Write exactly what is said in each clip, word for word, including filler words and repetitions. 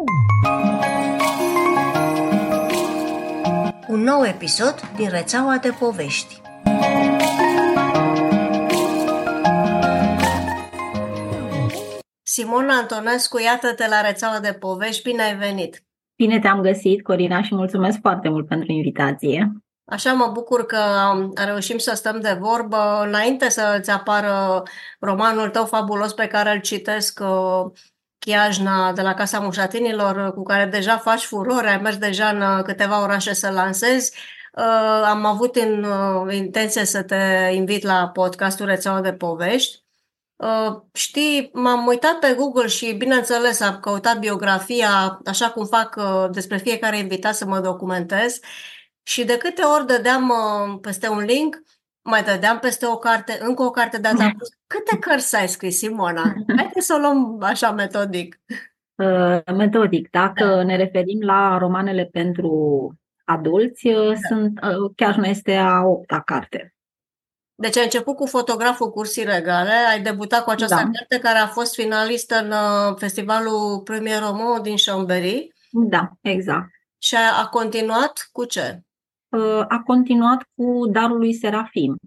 Un nou episod din rețeaua de povești. Simona Antonescu, iată-te la rețeaua de povești, bine ai venit! Bine te-am găsit, Corina, și mulțumesc foarte mult pentru invitație. Așa mă bucur că reușim să stăm de vorbă. Înainte să-ți apară romanul tău fabulos pe care îl citesc, Chiajna de la Casa Mușatinilor, cu care deja faci furore, ai mers deja în câteva orașe să lansezi, am avut în intenție să te invit la podcastul Rețeaua de Povești. Știi, m-am uitat pe Google și, bineînțeles, am căutat biografia, așa cum fac despre fiecare invitat, să mă documentez. Și de câte ori dădeam peste un link, mai dădeam peste o carte, încă o carte, dar am spus, câte cărți ai scris, Simona? Haideți să o luăm așa metodic. Uh, metodic, dacă da. Ne referim la romanele pentru adulți, da. sunt, uh, chiar nu este a opta carte. Deci ai început cu Fotograful Cursii Regale, ai debutat cu această da. carte care a fost finalistă în festivalul Premier Roman din Chambéry. Da, exact. Și a, a continuat cu ce? A continuat cu Darul lui Serafim,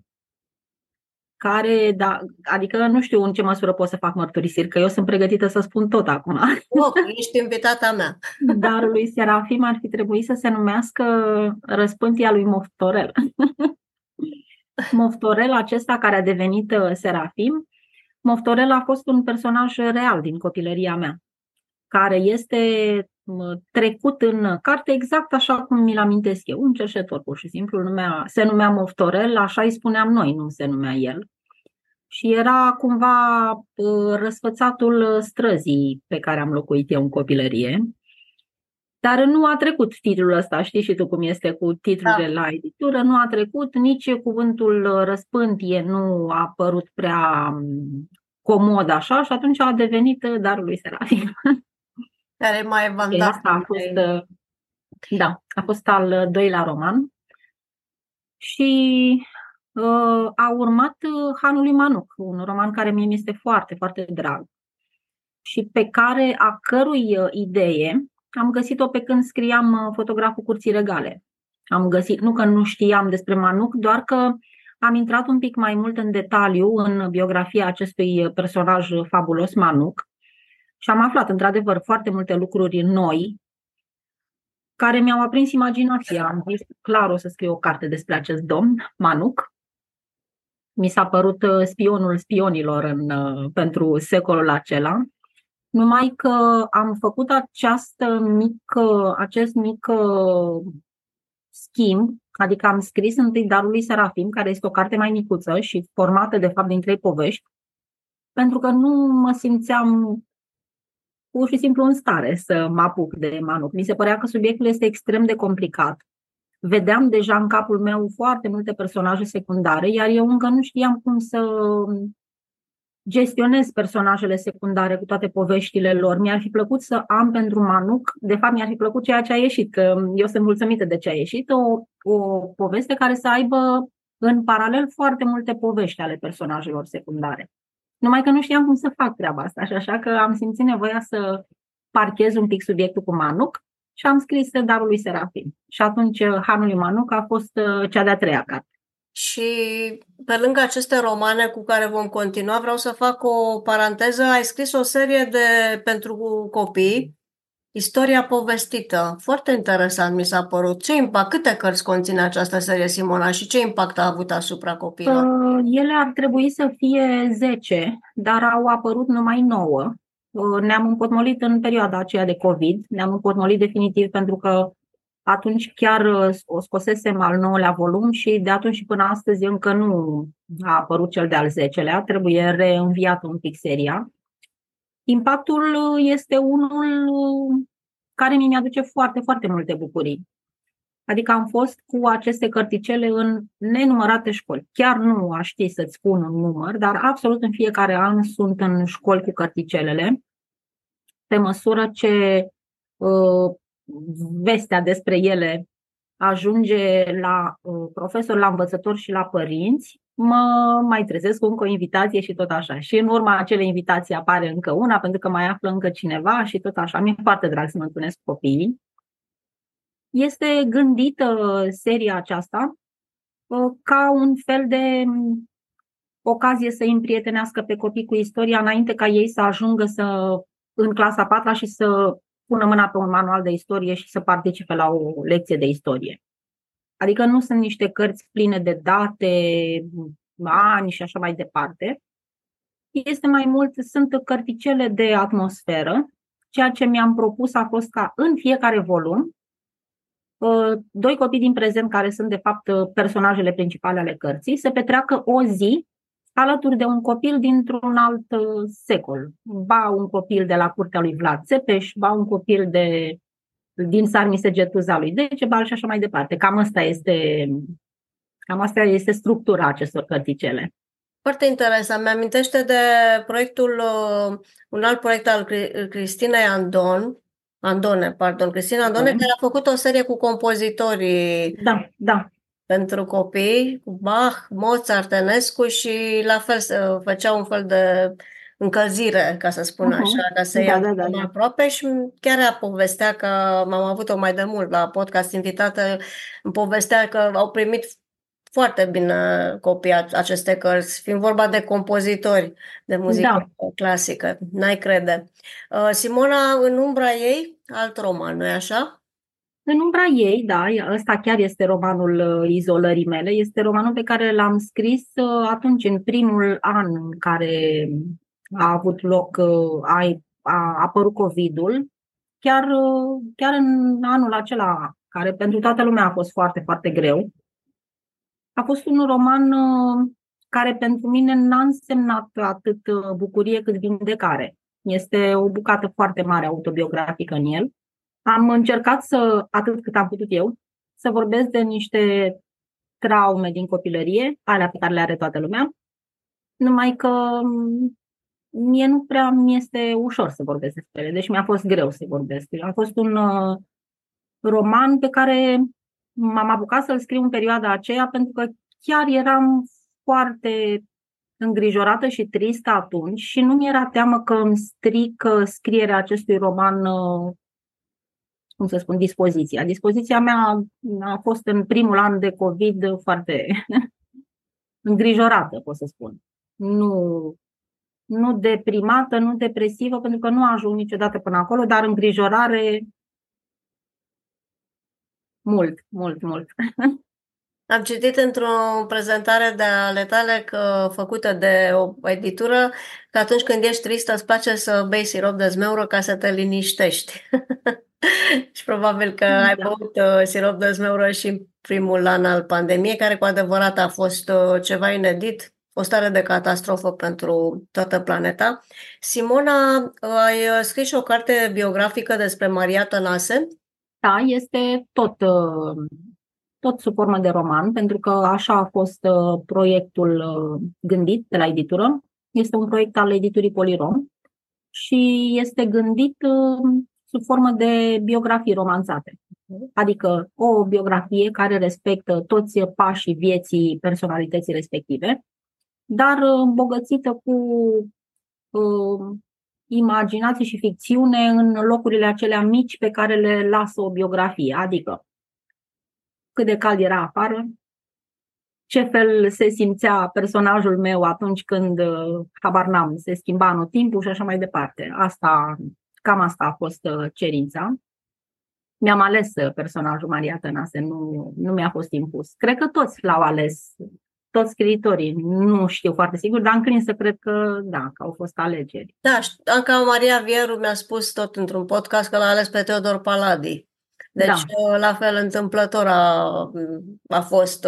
care, da, adică nu știu în ce măsură pot să fac mărturisiri, că eu sunt pregătită să spun tot acum. Oh, ești invitata mea. Darul lui Serafim ar fi trebuit să se numească Răspântia lui Moftorel. Moftorel acesta care a devenit Serafim, Moftorel a fost un personaj real din copilăria mea, care este trecut în carte exact așa cum mi-l amintesc eu, un cerșetor pur și simplu, numea, se numea Moftorel, așa îi spuneam noi, nu se numea el. Și era cumva răsfățatul străzii pe care am locuit eu în copilărie. Dar nu a trecut titlul ăsta, știi și tu cum este cu titlurile da. la editură, nu a trecut, nici cuvântul răspântie nu a apărut prea comod așa și atunci a devenit Darul lui Serafim. Care mai v-am dat. A fost, da, a fost al doilea roman și uh, a urmat Hanul lui Manuc, un roman care mie mi-este foarte, foarte drag și pe care, a cărui idee am găsit-o pe când scriam Fotograful Curții Regale. Am găsit, nu că nu știam despre Manuc, doar că am intrat un pic mai mult în detaliu în biografia acestui personaj fabulos, Manuc, și am aflat într-adevăr foarte multe lucruri noi care mi-au aprins imaginația. Am zis, clar, o să scriu o carte despre acest domn, Manuc. Mi s-a părut spionul spionilor în, pentru secolul acela. Numai că am făcut această mică, acest mic schimb, adică am scris întâi Darul lui Serafim, care este o carte mai micuță și formată de fapt din trei povești, pentru că nu mă simțeam pur și simplu în stare să mă apuc de Manuc. Mi se părea că subiectul este extrem de complicat. Vedeam deja în capul meu foarte multe personaje secundare, iar eu încă nu știam cum să gestionez personajele secundare cu toate poveștile lor. Mi-ar fi plăcut să am pentru Manuc, de fapt mi-ar fi plăcut ceea ce a ieșit, că eu sunt mulțumită de ce a ieșit, o, o poveste care să aibă în paralel foarte multe povești ale personajelor secundare. Numai că nu știam cum să fac treaba asta și așa că am simțit nevoia să parchez un pic subiectul cu Manuc și am scris Darul lui Serafim. Și atunci Hanul lui Manuc a fost cea de-a treia carte. Și pe lângă aceste romane cu care vom continua, vreau să fac o paranteză. Ai scris o serie de pentru copii, Istoria povestită. Foarte interesant mi s-a părut. Ce impact, câte cărți conține această serie, Simona, și ce impact a avut asupra copiilor? Uh, ele ar trebui să fie zece, dar au apărut numai nouă. Uh, ne-am împotmolit în perioada aceea de COVID, ne-am împotmolit definitiv pentru că atunci chiar o scosesem al nouălea volum și de atunci și până astăzi încă nu a apărut cel de-al zecelea, trebuie reînviată un pic seria. Impactul este unul care mi aduce foarte, foarte multe bucurii. Adică am fost cu aceste cărticele în nenumărate școli. Chiar nu aș ști să-ți spun un număr, dar absolut în fiecare an sunt în școli cu cărticelele, pe măsură ce uh, vestea despre ele ajunge la uh, profesori, la învățători și la părinți. mă mai trezesc cu încă o invitație și tot așa. Și în urma acelei invitații apare încă una, pentru că mai află încă cineva și tot așa. Mi-e foarte drag să mă întâlnesc cu copiii. Este gândită seria aceasta ca un fel de ocazie să îi împrietenească pe copii cu istoria înainte ca ei să ajungă să, în clasa a patra și să pună mâna pe un manual de istorie și să participe la o lecție de istorie. Adică nu sunt niște cărți pline de date, ani și așa mai departe. Este mai mult, sunt cărticele de atmosferă. Ceea ce mi-am propus a fost ca în fiecare volum doi copii din prezent, care sunt de fapt personajele principale ale cărții, să petreacă o zi alături de un copil dintr-un alt secol. Ba un copil de la curtea lui Vlad Țepeș, ba un copil de, din Sarmisegetuza lui Decebal și așa mai departe. Cam asta este, cam asta este structura acestor cărticele. Foarte interesant. Mi-amintește de proiectul, un alt proiect al Cristinei Andon, Andone, pardon, Cristina Andone, care a făcut o serie cu compozitorii da, da. pentru copii, cu Bach, Mozart, Enescu și la fel făcea un fel de încălzire, ca să spun uh-huh. așa, ca să ia da, da, da. aproape și chiar ea povestea că, am avut-o mai de mult la podcast invitată, îmi povestea că au primit foarte bine copiii aceste cărți, fiind vorba de compozitori de muzică da. clasică, n-ai crede. Simona, În umbra ei, alt roman, nu-i așa? În umbra ei, da, ăsta chiar este romanul izolării mele, este romanul pe care l-am scris atunci, în primul an în care a avut loc, a, a apărut COVID-ul, chiar, chiar în anul acela, care pentru toată lumea a fost foarte, foarte greu. A fost un roman care pentru mine n-a însemnat atât bucurie cât vindecare. Este o bucată foarte mare autobiografică în el. Am încercat să, atât cât am putut eu, să vorbesc de niște traume din copilărie, alea pe care le are toată lumea, numai că mie nu prea mi este ușor să vorbesc despre ele, deci mi-a fost greu să vorbesc. A fost un uh, roman pe care m-am apucat să-l scriu în perioada aceea pentru că chiar eram foarte îngrijorată și tristă atunci și nu mi-era teamă că îmi strică scrierea acestui roman, cum să spun, dispoziția. Dispoziția mea a fost în primul an de COVID foarte îngrijorată, pot să spun. Nu, nu deprimată, nu depresivă, pentru că nu ajung niciodată până acolo, dar îngrijorare mult, mult, mult. Am citit într-o prezentare de ale tale că, făcută de o editură, că atunci când ești tristă îți place să bei sirop de zmeură ca să te liniștești. Și probabil că da. ai băut uh, sirop de zmeură și în primul an al pandemiei, care cu adevărat a fost uh, ceva inedit, o stare de catastrofă pentru toată planeta. Simona, ai scris și o carte biografică despre Maria Tănase? Da, este tot... Uh... tot sub formă de roman, pentru că așa a fost uh, proiectul uh, gândit de la editură. Este un proiect al editurii Polirom și este gândit uh, sub formă de biografii romanțate. Adică o biografie care respectă toți pașii vieții personalității respective, dar îmbogățită cu uh, imaginație și ficțiune în locurile acelea mici pe care le lasă o biografie. Adică cât de cald era afară, ce fel se simțea personajul meu atunci când, habar n-am, se schimba anotimpul și așa mai departe. Asta, cam asta a fost cerința. Mi-am ales personajul Maria Tănase, nu, nu mi-a fost impus. Cred că toți l-au ales, toți scriitorii, nu știu foarte sigur, dar înclin să cred că da, că au fost alegeri. Da, Anca Maria Vieru mi-a spus tot într-un podcast că l-a ales pe Teodor Paladi. Deci, da. la fel, întâmplător a, a fost,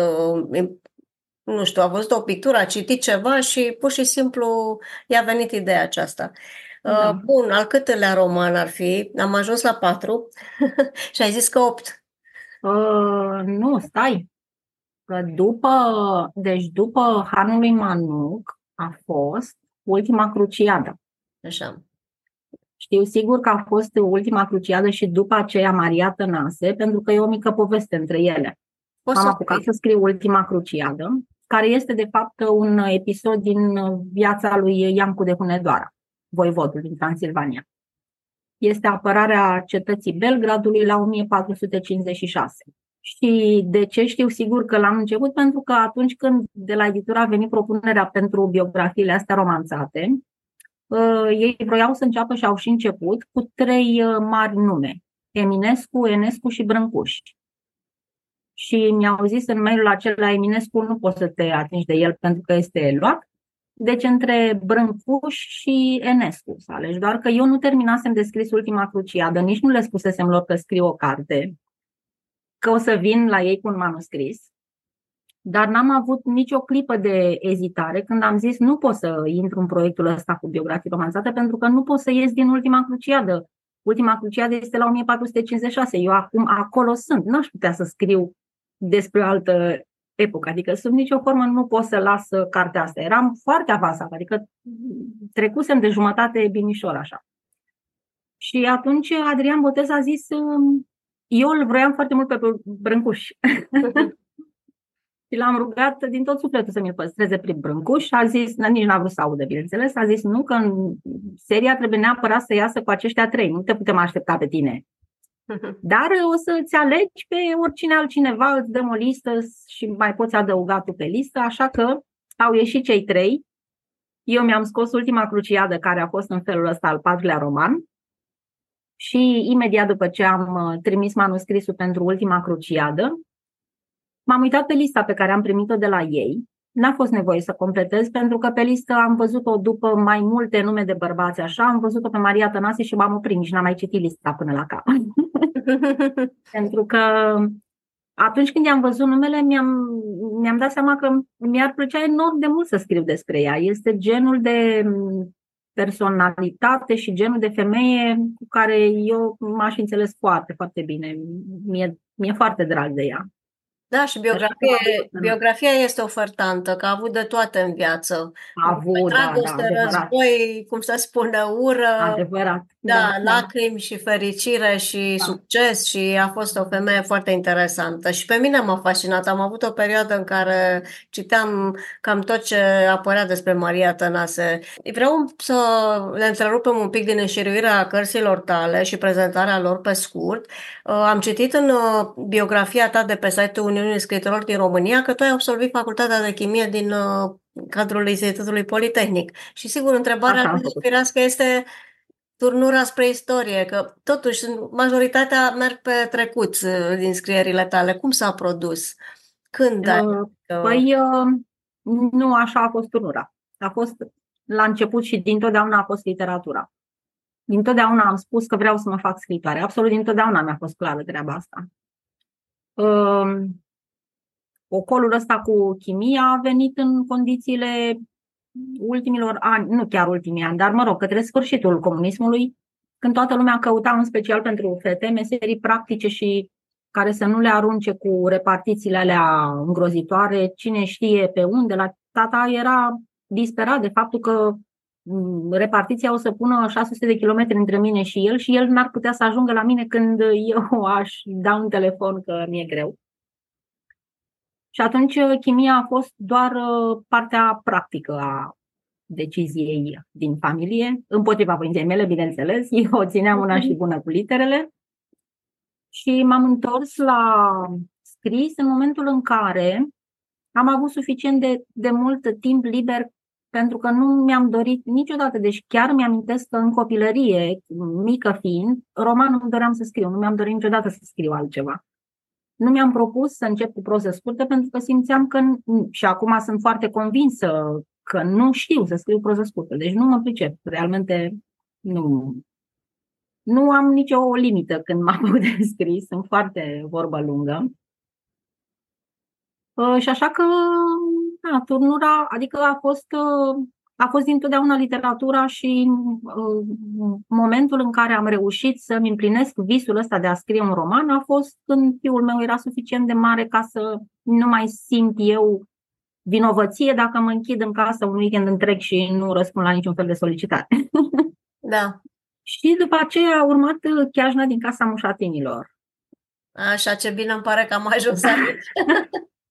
nu știu, a văzut o pictură, a citit ceva și pur și simplu i-a venit ideea aceasta. Da. Bun, al câtelea roman ar fi? Am ajuns la patru și ai zis că opt. Uh, nu, stai. Că după, deci după Hanul lui Manuc a fost Ultima Cruciadă. Așa. Știu sigur că a fost Ultima Cruciadă și după aceea Maria Tănase, pentru că e o mică poveste între ele. M-am apucat să scriu Ultima Cruciadă care este de fapt un episod din viața lui Iancu de Hunedoara, voivodul din Transilvania. Este apărarea cetății Belgradului la o mie patru sute cincizeci și șase. Și de ce știu sigur că l-am început? Pentru că atunci când de la editură a venit propunerea pentru biografiile astea romanțate, ei vroiau să înceapă și au și început cu trei mari nume: Eminescu, Enescu și Brâncuș. Și mi-au zis în mailul acela: Eminescu nu poți să te atingi de el pentru că este luat, deci între Brâncuș și Enescu să alegi. Doar că eu nu terminasem de scris Ultima Cruciadă, nici nu le spusesem lor că scriu o carte, că o să vin la ei cu un manuscris, dar n-am avut nicio clipă de ezitare când am zis nu pot să intru în proiectul ăsta cu biografii romanțate pentru că nu pot să ies din Ultima Cruciadă. Ultima Cruciadă este la o mie patru sute cincizeci și șase, eu acum acolo sunt, n-aș putea să scriu despre o altă epocă, adică sub nicio formă nu pot să las cartea asta. Eram foarte avansată, adică trecusem de jumătate binișor așa. Și atunci Adrian Botez a zis: eu îl vroiam foarte mult pe Brâncuș. Și l-am rugat din tot sufletul să mi-l păstreze prin Brâncuș. A zis, nici n-a vrut să audă, bineînțeles, a zis nu, că în seria trebuie neapărat să iasă cu aceștia trei, nu te putem aștepta pe tine. Dar o să-ți alegi pe oricine altcineva, îți dăm o listă și mai poți adăuga tu pe listă, așa că au ieșit cei trei. Eu mi-am scos Ultima Cruciadă, care a fost în felul ăsta al patrulea roman, și imediat după ce am trimis manuscrisul pentru Ultima Cruciadă, m-am uitat pe lista pe care am primit-o de la ei. N-a fost nevoie să completez, pentru că pe listă am văzut-o după mai multe nume de bărbați, așa, am văzut-o pe Maria Tănase și m-am oprit, nici n-am mai citit lista până la cap. Pentru că atunci când i-am văzut numele, mi-am, mi-am dat seama că mi-ar plăcea enorm de mult să scriu despre ea. Este genul de personalitate și genul de femeie cu care eu m-aș înțeles foarte, foarte bine. Mi-e, mi-e foarte drag de ea. Da, și biografia, biografia este ofertantă, că a avut de toate în viață. A avut, dragoste, da, da, război, cum se spune, ură, adevărat. da, da, lacrimi și fericire și da. Succes, și a fost o femeie foarte interesantă. Și pe mine m-a fascinat. Am avut o perioadă în care citeam cam tot ce apărea despre Maria Tănase. Vreau să le întrerupem un pic din înșiruirea cărților tale și prezentarea lor pe scurt. Am citit în biografia ta de pe site-ul Uniunii Scriitorilor din România că tu ai absolvit Facultatea de Chimie din cadrul Institutului Politehnic. Și sigur, întrebarea firească este turnura spre istorie, că totuși majoritatea merg pe trecut din scrierile tale. Cum s-a produs? Când ai? Păi nu așa a fost turnura. A fost la început și dintotdeauna a fost literatura. Dintotdeauna am spus că vreau să mă fac scriitoare. Absolut dintotdeauna mi-a fost clară treaba asta. Ocolul ăsta cu chimia a venit în condițiile ultimilor ani, nu chiar ultimii ani, dar mă rog, către sfârșitul comunismului, când toată lumea căuta, în special pentru fete, meserii practice și care să nu le arunce cu repartițiile alea îngrozitoare, cine știe pe unde. La tata era disperat de faptul că repartiția o să pună șase sute de kilometri între mine și el și el n-ar putea să ajungă la mine când eu aș da un telefon că mi-e greu. Și atunci chimia a fost doar partea practică a deciziei din familie, împotriva voinței mele, bineînțeles. Eu o țineam una și bună cu literele. Și m-am întors la scris în momentul în care am avut suficient de, de mult timp liber, pentru că nu mi-am dorit niciodată, deci chiar mi-amintesc că în copilărie, mică fiind, romanul îmi doream să scriu, nu mi-am dorit niciodată să scriu altceva. Nu mi-am propus să încep cu proze scurte pentru că simțeam că, și acum sunt foarte convinsă că nu știu să scriu proză scurtă, deci nu mă pricep, realmente nu, nu am nicio limită când mă apuc de scris, sunt foarte vorbă lungă. Și așa că, da, turnura, adică a fost, a fost dintotdeauna literatura și momentul în care am reușit să-mi împlinesc visul ăsta de a scrie un roman a fost când fiul meu era suficient de mare ca să nu mai simt eu vinovăție dacă mă închid în casă un weekend întreg și nu răspund la niciun fel de solicitare. Da. Și după aceea a urmat Chiajna din Casa Mușatinilor. Așa, ce bine îmi pare că am ajuns aici.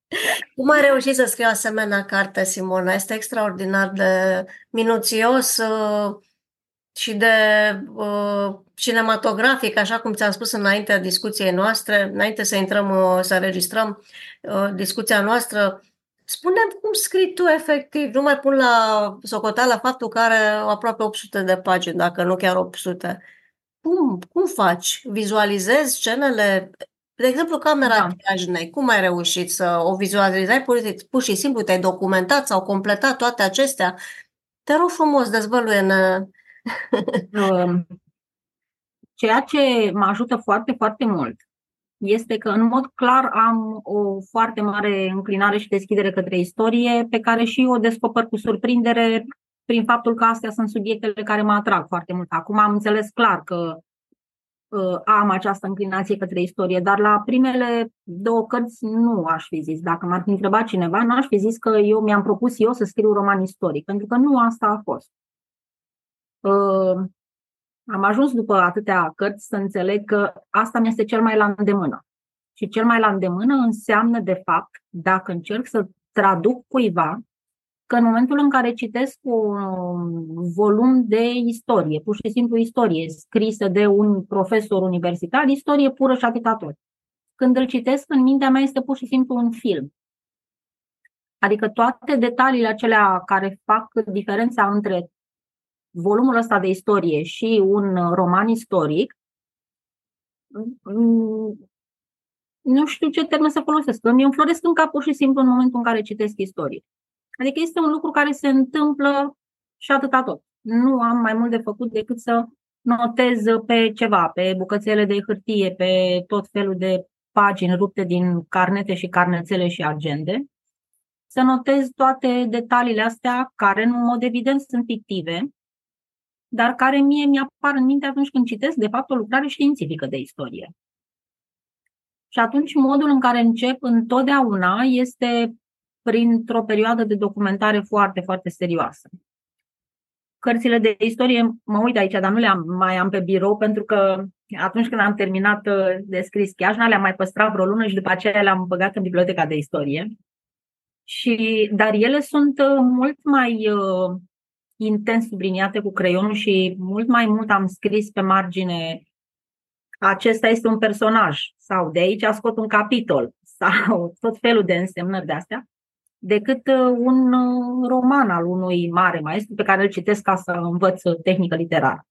Cum ai reușit să scrii o asemenea carte, Simona? Este extraordinar de minuțios uh, și de uh, cinematografic, așa cum ți-am spus înaintea discuției noastre, înainte să intrăm, uh, să înregistrăm uh, discuția noastră. Spune-mi cum scrii tu efectiv. Nu mai pun la socoteală faptul că are aproape opt sute de pagini, dacă nu chiar opt sute. Cum, cum faci? Vizualizezi scenele? De exemplu, camera Da. Chiajnei. Cum ai reușit să o vizualizai? Pur, pur și simplu te-ai documentat sau completat toate acestea? Te rog frumos, dezvăluie-ne. Um, Ceea ce mă ajută foarte, foarte mult este că, în mod clar, am o foarte mare înclinare și deschidere către istorie, pe care și o descoper cu surprindere prin faptul că astea sunt subiectele care mă atrag foarte mult. Acum am înțeles clar că uh, am această înclinație către istorie, dar la primele două cărți nu aș fi zis. Dacă m-ar fi întrebat cineva, nu aș fi zis că eu mi-am propus eu să scriu roman istoric, pentru că nu asta a fost. Uh, Am ajuns după atâtea cărți să înțeleg că asta mi este cel mai la îndemână. Și cel mai la îndemână înseamnă, de fapt, dacă încerc să traduc cuiva, că în momentul în care citesc un volum de istorie, pur și simplu istorie, scrisă de un profesor universitar, istorie pură și atâta tot. Când îl citesc, în mintea mea este pur și simplu un film. Adică toate detaliile acelea care fac diferența între volumul ăsta de istorie și un roman istoric, nu știu ce termen să folosesc, îmi înfloresc în cap pur și simplu în momentul în care citesc istorie. Adică este un lucru care se întâmplă și atâta tot. Nu am mai mult de făcut decât să notez pe ceva, pe bucățele de hârtie, pe tot felul de pagini rupte din carnete și carnețele și agende, să notez toate detaliile astea care, în mod evident, sunt fictive, dar care mie mi-apar în minte atunci când citesc, de fapt, o lucrare științifică de istorie. Și atunci modul în care încep întotdeauna este printr-o perioadă de documentare foarte, foarte serioasă. Cărțile de istorie, mă uit aici, dar nu le-am mai am pe birou, pentru că atunci când am terminat de scris Chiajna, le-am mai păstrat vreo lună și după aceea le-am băgat în biblioteca de istorie. Și, dar ele sunt mult mai uh, intens subliniate cu creionul și mult mai mult am scris pe margine: acesta este un personaj sau de aici scot un capitol sau tot felul de însemnări de astea, decât un roman al unui mare maestru pe care îl citesc ca să învăț tehnică literară.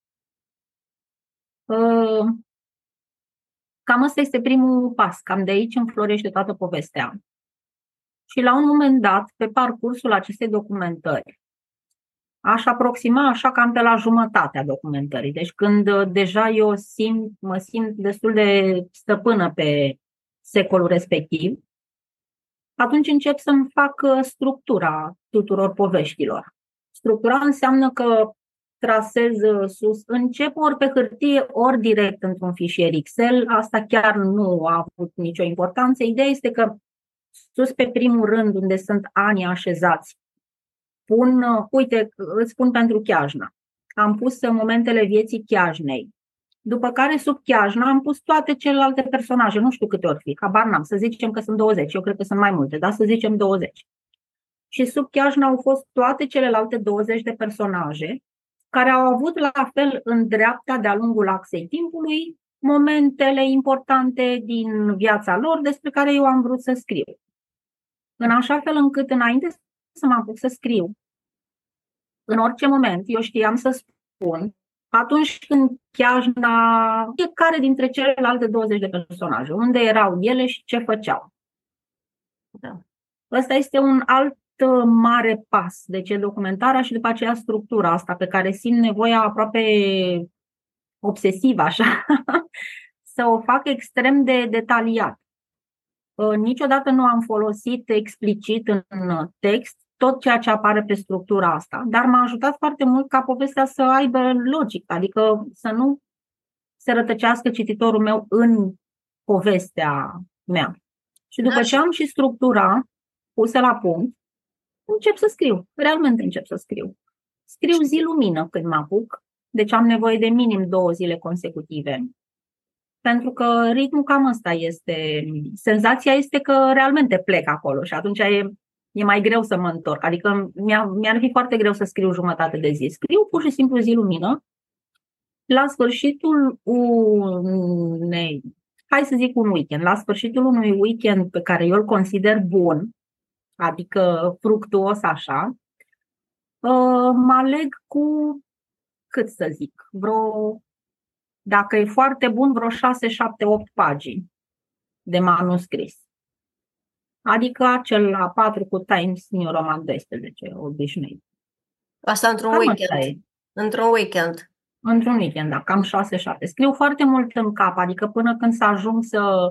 Cam ăsta este primul pas, cam de aici înflorește toată povestea. Și la un moment dat, pe parcursul acestei documentări, aș aproxima așa cam pe la jumătatea documentării. Deci când deja eu simt, mă simt destul de stăpână pe secolul respectiv, atunci încep să-mi fac structura tuturor poveștilor. Structura înseamnă că trasez sus, încep ori pe hârtie, ori direct într-un fișier Excel. Asta chiar nu a avut nicio importanță. Ideea este că sus pe primul rând, unde sunt anii așezați, pun, uite, îți spun pentru Chiajna. Am pus momentele vieții Chiajnei. După care sub Chiajna am pus toate celelalte personaje, nu știu câte ori fi, habar n-am, să zicem că sunt douăzeci, eu cred că sunt mai multe, dar să zicem douăzeci. Și sub Chiajna au fost toate celelalte douăzeci de personaje care au avut la fel în dreapta, de-a lungul axei timpului, momentele importante din viața lor despre care eu am vrut să scriu. În așa fel încât, înainte să mă apuc să scriu, în orice moment, eu știam să spun, atunci când Chiajna, fiecare dintre celelalte douăzeci de personaje, unde erau ele și ce făceau. Da. Ăsta este un alt mare pas. Deci documentarea și după aceea structura asta pe care simt nevoia aproape obsesivă așa, să o fac extrem de detaliat. Niciodată nu am folosit explicit în text tot ceea ce apare pe structura asta, dar m-a ajutat foarte mult ca povestea să aibă logică, adică să nu se rătăcească cititorul meu în povestea mea. Și după ce am și structura pusă la punct, încep să scriu, realmente încep să scriu. Scriu zi lumină când mă apuc, deci am nevoie de minim două zile consecutive. Pentru că ritmul cam ăsta este. Senzația este că realmente plec acolo și atunci e, e mai greu să mă întorc. Adică mi-ar, mi-ar fi foarte greu să scriu jumătate de zi. Scriu pur și simplu zi lumină. La sfârșitul unei, hai să zic un weekend, la sfârșitul unui weekend pe care eu îl consider bun, adică fructuos așa, mă aleg cu, cât să zic, vreo, dacă e foarte bun, vreo șase, șapte, opt pagini de manuscris. Adică acel la patru cu Times New Roman doisprezece, obișnuit. Asta într-un Cam weekend. asta e. Într-un weekend. Într-un weekend, da, cam șase șapte. Scriu foarte mult în cap, adică până când să ajung să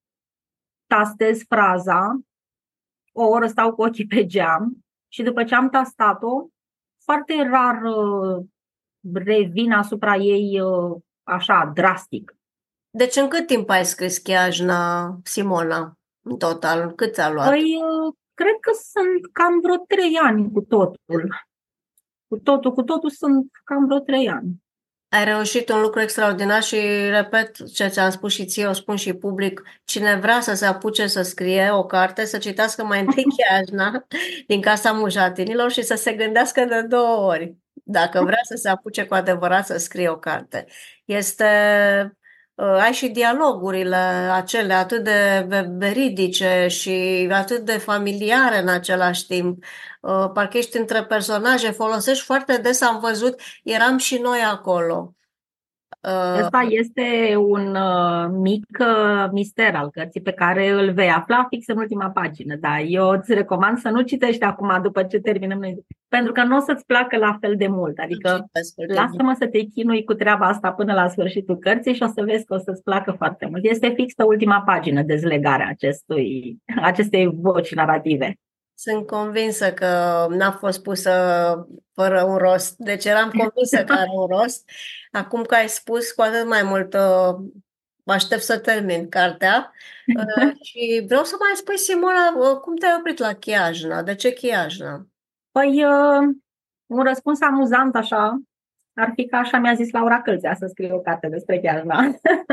tastez fraza, o oră stau cu ochii pe geam și după ce am tastat-o, foarte rar uh, revin asupra ei uh, așa, drastic. Deci în cât timp ai scris Chiajna, Simona, în total? Cât ți-a luat? Păi, uh, cred că sunt cam vreo trei ani cu totul. Cu totul, cu totul sunt cam vreo trei ani. Ai reușit un lucru extraordinar și, repet, ce ți-am spus și ție, o spun și public, cine vrea să se apuce să scrie o carte, să citească mai întâi Chiajna din Casa Mujatinilor și să se gândească de două ori, dacă vrea să se apuce cu adevărat să scrie o carte. Este... Ai și dialogurile acelea atât de veridice și atât de familiare în același timp. Parcă ești între personaje, folosești foarte des, am văzut, eram și noi acolo. Ăsta este un uh, mic uh, mister al cărții pe care îl vei afla fix în ultima pagină. Da, eu îți recomand să nu citești acum după ce terminăm noi, pentru că nu o să-ți placă la fel de mult. Adică lasă-mă să te chinui cu treaba asta până la sfârșitul cărții și o să vezi că o să-ți placă foarte mult. Este fix pe ultima pagină dezlegarea acestui, acestei voci narrative. Sunt convinsă că n-a fost pusă fără un rost. Deci eram convinsă că are un rost. Acum că ai spus, cu atât mai mult uh, aștept să termin cartea. Uh, și vreau să mai spui, Simona, uh, cum te-ai oprit la Chiajna? De ce Chiajna? Păi, uh, un răspuns amuzant așa ar fi că așa mi-a zis Laura Câlțea să scrie o carte despre Chiajna.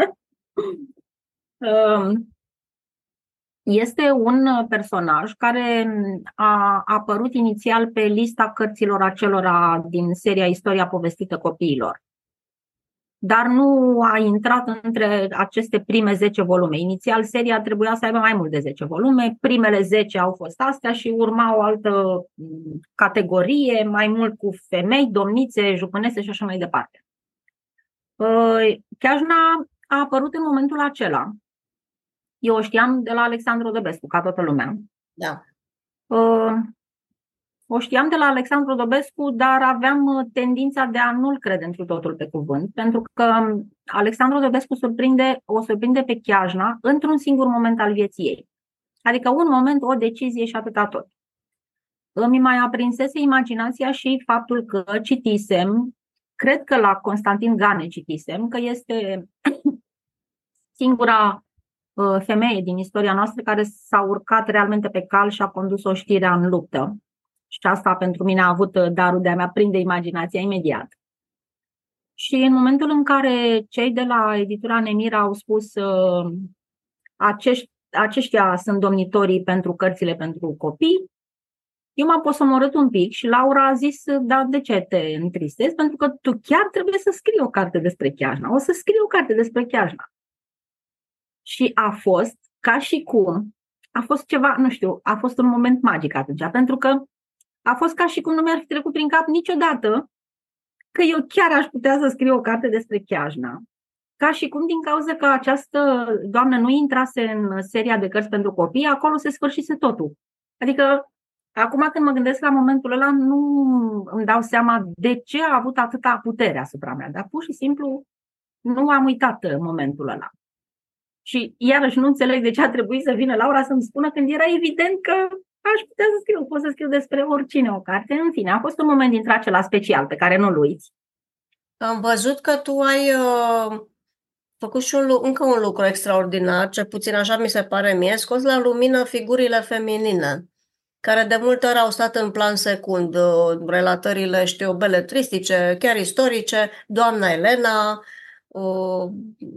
Este un personaj care a apărut inițial pe lista cărților acelora din seria Istoria povestită copiilor, dar nu a intrat între aceste prime zece volume. Inițial seria trebuia să aibă mai mult de zece volume, primele zece au fost astea și urma o altă categorie, mai mult cu femei, domnițe, jupânese și așa mai departe. Chiajna a apărut în momentul acela. Eu o știam de la Alexandru Dobescu, ca toată lumea. Da. O știam de la Alexandru Dobescu, dar aveam tendința de a nu-l crede întru totul pe cuvânt, pentru că Alexandru Dobescu surprinde, o surprinde pe Chiajna într-un singur moment al vieții ei. Adică un moment, o decizie și atâta tot. Îmi mai aprinsese imaginația și faptul că citisem, cred că la Constantin Gane citisem, că este singura femeie din istoria noastră care s-a urcat realmente pe cal și a condus oștirea în luptă. Și asta pentru mine a avut darul de a-mi aprinde imaginația imediat. Și în momentul în care cei de la editura Nemira au spus uh, acești, aceștia sunt domnitorii pentru cărțile pentru copii, eu m-am posomorât un pic și Laura a zis, da, de ce te întristezi? Pentru că tu chiar trebuie să scrii o carte despre Chiajna. O să scrii o carte despre Chiajna. Și a fost ca și cum, a fost ceva, nu știu, a fost un moment magic atunci, pentru că a fost ca și cum nu mi-ar fi trecut prin cap niciodată că eu chiar aș putea să scriu o carte despre Chiajna. Ca și cum din cauza că această doamnă nu intrase în seria de cărți pentru copii, acolo se sfârșise totul. Adică, acum când mă gândesc la momentul ăla, nu îmi dau seama de ce a avut atâta putere asupra mea, dar pur și simplu nu am uitat momentul ăla. Și iarăși nu înțeleg de ce a trebuit să vină Laura să-mi spună când era evident că aș putea să scriu, pot să scriu despre oricine o carte. În fine, a fost un moment dintre acela special pe care nu-l uiți. Am văzut că tu ai uh, făcut și un, încă un lucru extraordinar, cel puțin așa mi se pare mie, scos la lumină figurile feminine, care de multe ori au stat în plan secund, uh, relatările, știu, beletristice, chiar istorice, doamna Elena, uh,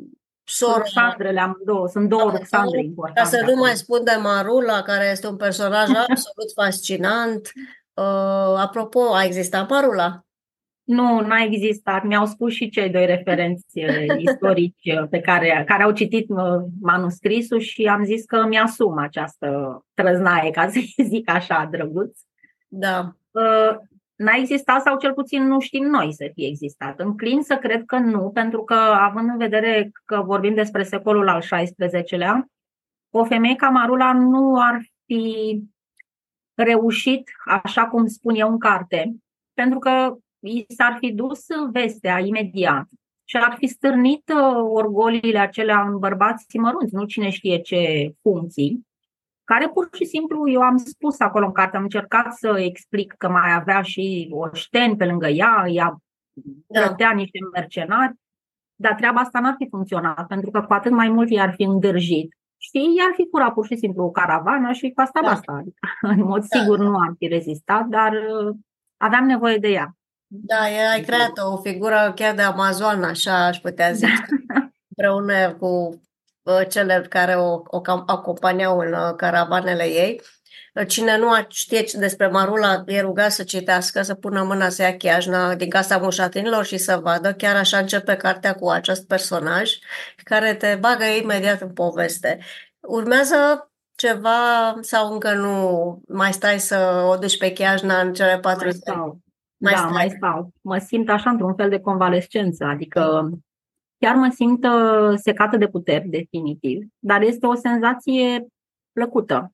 sora, Ruxandrele amândouă, sunt două Ruxandre ca să importante nu mai acolo. spun de Marula, care este un personaj absolut fascinant. Uh, apropo, a existat Marula? Nu, n-a existat. Mi-au spus și cei doi referenți eh, istorici eh, pe care, care au citit eh, manuscrisul și am zis că mi-asum această trăznaie, ca să zic așa, drăguț. Da. Uh, N-a existat sau cel puțin nu știm noi să fie existat. Înclin să cred că nu, pentru că având în vedere că vorbim despre secolul al șaisprezecelea, o femeie ca Marula nu ar fi reușit, așa cum spun eu în carte, pentru că i s-ar fi dus vestea imediat și ar fi stârnit orgoliile acelea în bărbați mărunți, nu cine știe ce funcții, care pur și simplu, eu am spus acolo în carte, am încercat să explic că mai avea și oșteni pe lângă ea, ea plătea Da. niște mercenari, dar treaba asta n-ar fi funcționat, pentru că cu atât mai mult i-ar fi îndârjit. Și i-ar fi furat pur și simplu o caravana și cu asta Da. basta. Adică, în mod Da. sigur nu am fi rezistat, dar uh, aveam nevoie de ea. Da, e, ai creat o figură chiar de Amazon, așa aș putea zice, împreună cu uh, cele care o, o cam- acompaniau în uh, caravanele ei. Uh, Cine nu a- știe despre Marula, e rugat să citească, să pună mâna să ia chiajna din Casa Mușatinilor și să vadă. Chiar așa începe cartea cu acest personaj care te bagă imediat în poveste. Urmează ceva sau încă nu mai stai să o duci pe chiajna în cele patru Mai zile? stau. Mai Da, stai. mai stau. Mă simt așa într-un fel de convalescență, adică chiar mă simt uh, secată de puteri, definitiv, dar este o senzație plăcută.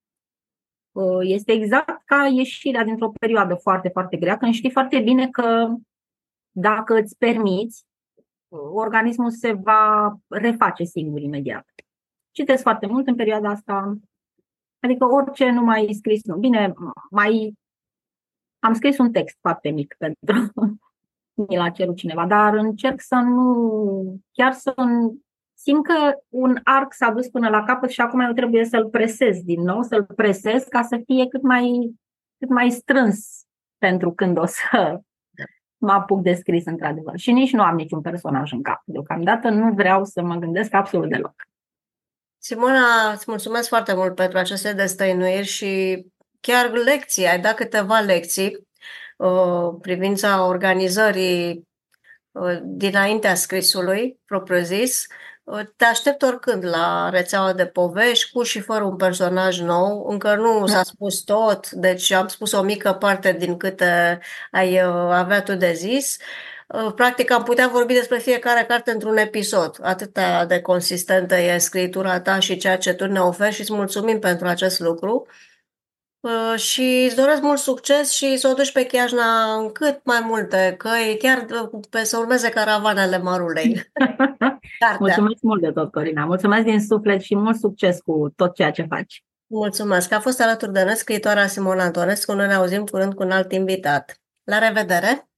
Uh, Este exact ca ieșirea dintr-o perioadă foarte, foarte grea, când știi foarte bine că dacă îți permiți, uh, organismul se va reface singur imediat. Citesc foarte mult în perioada asta, adică orice nu mai scris, nu. Bine, mai am scris un text foarte mic pentru mi l-a cerut cineva, dar încerc să nu, chiar să simt că un arc s-a dus până la capăt și acum eu trebuie să-l presez din nou, să-l presez ca să fie cât mai, cât mai strâns pentru când o să mă apuc de scris într-adevăr. Și nici nu am niciun personaj în cap. Deocamdată nu vreau să mă gândesc absolut deloc. Simona, îți mulțumesc foarte mult pentru aceste destăinuiri și chiar lecții. Ai dat câteva lecții uh, privința organizării uh, dinaintea scrisului, propriu-zis. Uh, Te aștept oricând la rețeaua de povești, cu și fără un personaj nou. Încă nu s-a spus tot, deci am spus o mică parte din câte ai uh, avea tu de zis. Uh, Practic am putea vorbi despre fiecare carte într-un episod. Atât de consistentă e scritura ta și ceea ce tu ne oferi și îți mulțumim pentru acest lucru. Uh, Și îți doresc mult succes și să o duci pe Chiajna în cât mai multe căi, chiar uh, pe să urmeze caravanele Marulei. Cartea. Mulțumesc mult de tot, Corina. Mulțumesc din suflet și mult succes cu tot ceea ce faci. Mulțumesc. A fost alături de noi scriitoarea Simona Antonescu. Noi ne auzim curând cu un alt invitat. La revedere!